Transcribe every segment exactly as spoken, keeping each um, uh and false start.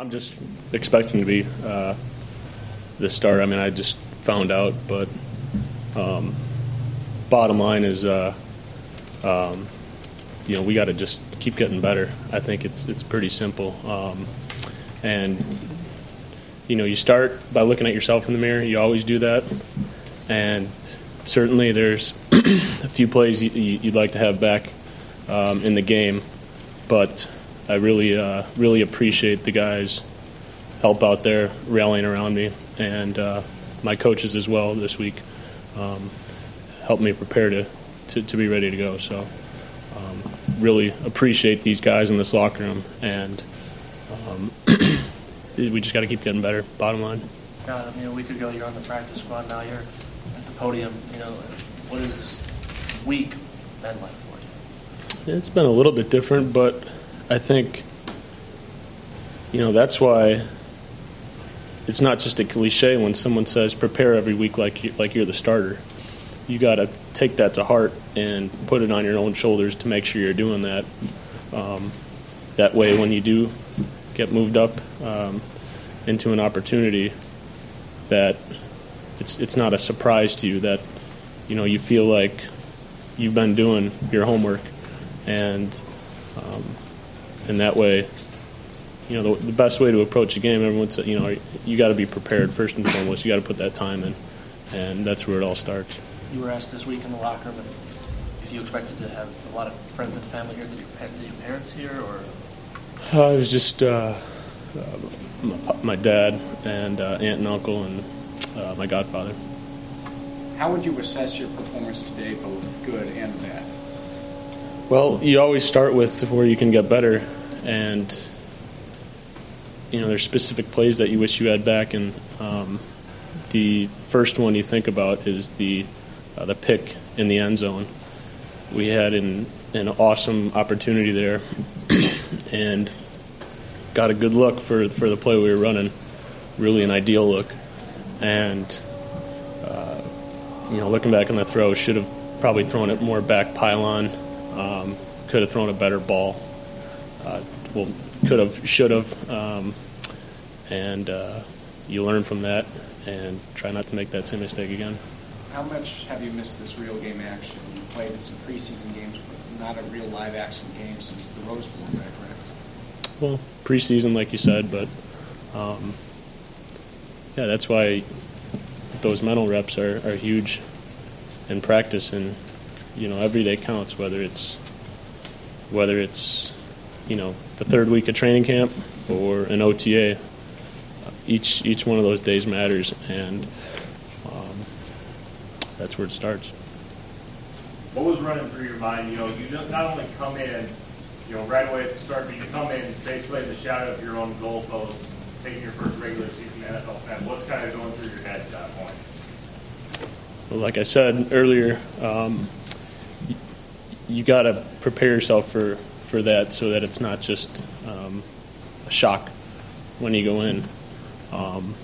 I'm just expecting to be uh, the starter. I mean, I just found out, but um, bottom line is, uh, um, you know, we got to just keep getting better. I think it's it's pretty simple, um, and you know, you start by looking at yourself in the mirror. You always do that, and certainly there's a few plays you'd like to have back um, in the game, but I really, uh, really appreciate the guys' help out there rallying around me, and uh, my coaches as well this week um, helped me prepare to, to, to be ready to go. So um, really appreciate these guys in this locker room, and um, we just got to keep getting better, bottom line. God, I mean, a week ago you're on the practice squad, now you're at the podium. You know, what has this week been like for you? It's been a little bit different, but I think, you know, that's why it's not just a cliche when someone says prepare every week like you, like you're the starter. You got to take that to heart and put it on your own shoulders to make sure you're doing that. Um, that way, when you do get moved up um, into an opportunity, that it's it's not a surprise to you, that, you know, you feel like you've been doing your homework, and um, and that way, you know, the, the best way to approach a game, everyone said, you know, you got to be prepared first and foremost. You got to put that time in, and that's where it all starts. You were asked this week in the locker room if, if you expected to have a lot of friends and family here. Did your, did your parents here, or? Uh, it was just uh, uh, my, my dad and uh, aunt and uncle and uh, my godfather. How would you assess your performance today, both good and bad? Well, you always start with where you can get better, and you know, there's specific plays that you wish you had back, and um, the first one you think about is the uh, the pick in the end zone. We had an an awesome opportunity there, and got a good look for for the play we were running, really an ideal look, and uh, you know, looking back on the throw, should have probably thrown it more back pylon. Um, could have thrown a better ball. Uh, well, could have, should have, um, and uh, you learn from that and try not to make that same mistake again. How much have you missed this real game action? You played in some preseason games, but not a real live action game since the Rose Bowl. Is that correct? Well, preseason, like you said, but um, yeah, that's why those mental reps are, are huge in practice, and you know, every day counts, whether it's whether it's you know, the third week of training camp or an O T A. Each each one of those days matters, and um, that's where it starts. What was running through your mind? You know, you not only come in, you know, right away at the start, but you come in basically in the shadow of your own goalpost, taking your first regular season N F L snap. What's kind of going through your head at that point? Well, like I said earlier, um, you, you got to prepare yourself for, for that, so that it's not just um, a shock when you go in. Um,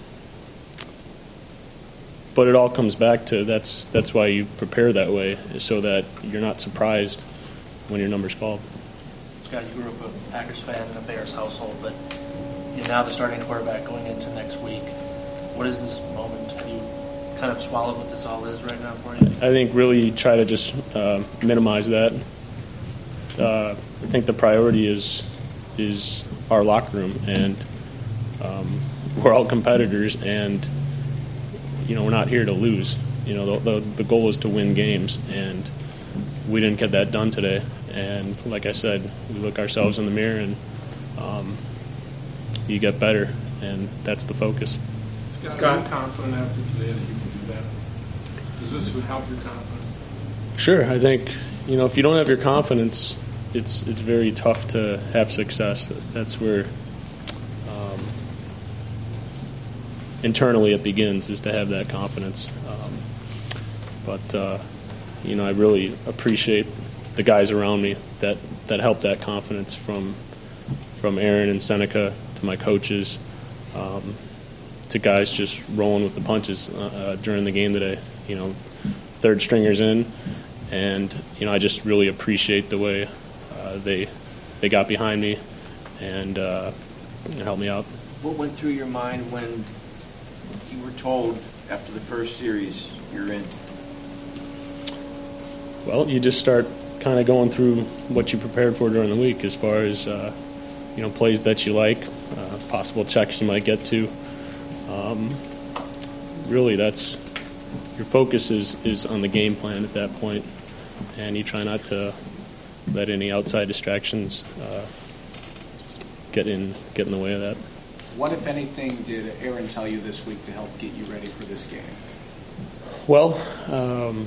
but it all comes back to that's that's why you prepare that way, so that you're not surprised when your number's called. Scott, you grew up a Packers fan in a Bears household, but you're now the starting quarterback going into next week. What is this moment? Have you kind of swallowed what this all is right now for you? I think really try to just uh, minimize that. Uh, I think the priority is is our locker room, and um, we're all competitors, and you know, we're not here to lose. You know, the, the the goal is to win games, and we didn't get that done today. And like I said, we look ourselves in the mirror, and um, you get better, and that's the focus. Scott, are you confident after today that you can do that? Does this help your confidence? Sure. I think, you know, if you don't have your confidence, it's it's very tough to have success. That's where um, internally it begins, is to have that confidence. Um, but, uh, you know, I really appreciate the guys around me that, that help that confidence, from from Aaron and Seneca to my coaches, um, to guys just rolling with the punches uh, during the game today. You know, third stringers in, and you know, I just really appreciate the way uh, they they got behind me, and uh, help me out. What went through your mind when you were told after the first series you're in? Well, you just start kind of going through what you prepared for during the week as far as, uh, you know, plays that you like, uh, possible checks you might get to. Um, really, that's your focus is, is on the game plan at that point, and you try not to let any outside distractions uh, get in get in the way of that. What, if anything, did Aaron tell you this week to help get you ready for this game? Well, um,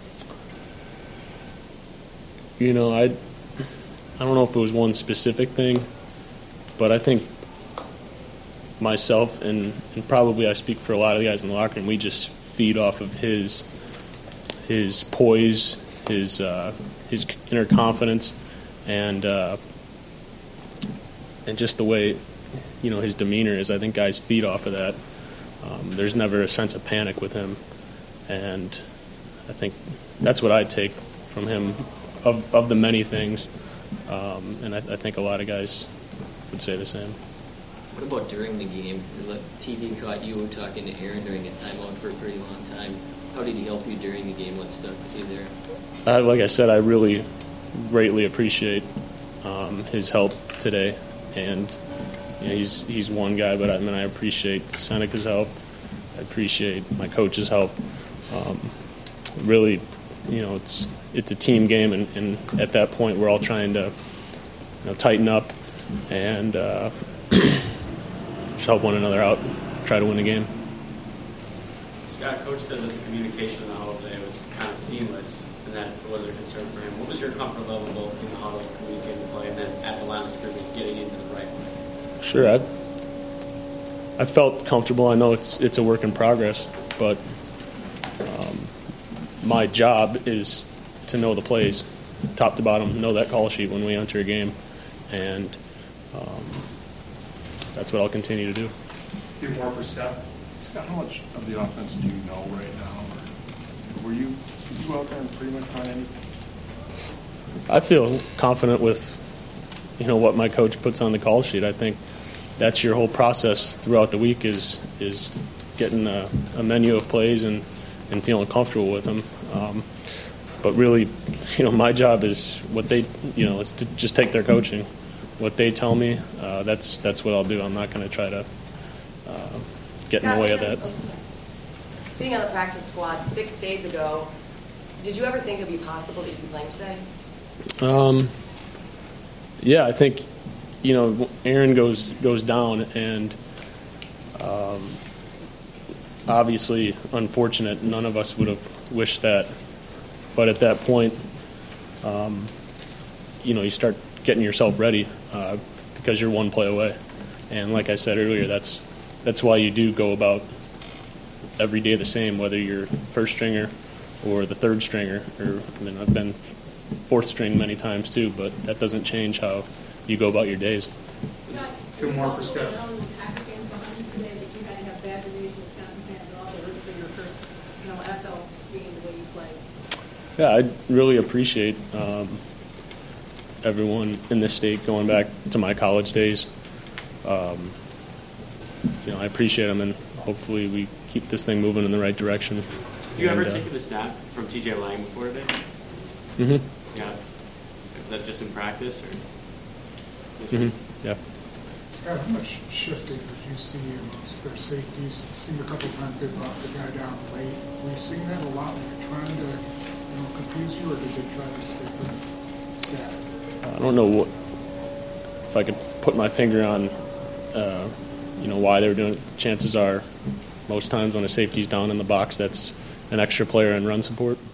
you know, I I don't know if it was one specific thing, but I think myself and, and probably I speak for a lot of the guys in the locker room, we just feed off of his his poise, his uh, his inner confidence, and uh, and just the way, you know, his demeanor is. I think guys feed off of that. Um, there's never a sense of panic with him, and I think that's what I take from him of of the many things, um, and I, I think a lot of guys would say the same. What about during the game? The T V caught you talking to Aaron during a timeout for a pretty long time. How did he help you during the game? What stuck with you there? Uh, like I said, I really greatly appreciate um, his help today, and you know, he's he's one guy, but I mean I appreciate Seneca's help. I appreciate my coach's help. Um, really, you know, it's it's a team game, and, and at that point, we're all trying to, you know, tighten up and uh, just help one another out, try to win the game. Scott, Coach said that the communication in the huddle today was kind of seamless, and that wasn't a concern for him. What was your comfort level both in the huddle, communicating the play, and then at the line of scrimmage, getting into the right play? Sure, I I felt comfortable. I know it's it's a work in progress, but um, my job is to know the plays, top to bottom, know that call sheet when we enter a game, and um, that's what I'll continue to do. Few more for Scott. Scott, how much of the offense do you know right now? Or were you, did you go out there and pretty much run anything? I feel confident with, you know, what my coach puts on the call sheet. I think that's your whole process throughout the week is is getting a, a menu of plays and, and feeling comfortable with them. Um, but really, you know, my job is what they, you know, is to just take their coaching. What they tell me, uh, that's that's what I'll do. I'm not going to try to uh, get in the way of that. Being on the practice squad six days ago, did you ever think it would be possible that you'd be playing today? Um, yeah, I think, you know, Aaron goes goes down, and um, obviously unfortunate. None of us would have wished that. But at that point, um, you know, you start getting yourself ready uh, because you're one play away. And like I said earlier, that's that's why you do go about every day the same, whether you're first stringer or the third stringer. Or I mean, I've been fourth string many times too, but that doesn't change how you go about your days. Two more for Scott. Yeah, I really appreciate um, everyone in this state going back to my college days. Um, you know, I appreciate them, and hopefully we keep this thing moving in the right direction. Have you and, ever uh, taken a snap from T J Lang before today? Mm-hmm. Yeah. Was that just in practice, or? Mm-hmm. Yeah. Scott, how much shifting did you see amongst their safeties? It seemed a couple of times they brought the guy down late. Were you seeing that a lot? Were they trying to, you know, confuse you, or did they try to stay pretty static? I don't know what, if I could put my finger on, uh, you know, why they were doing it. Chances are, most times when a safety's down in the box, that's an extra player in run support.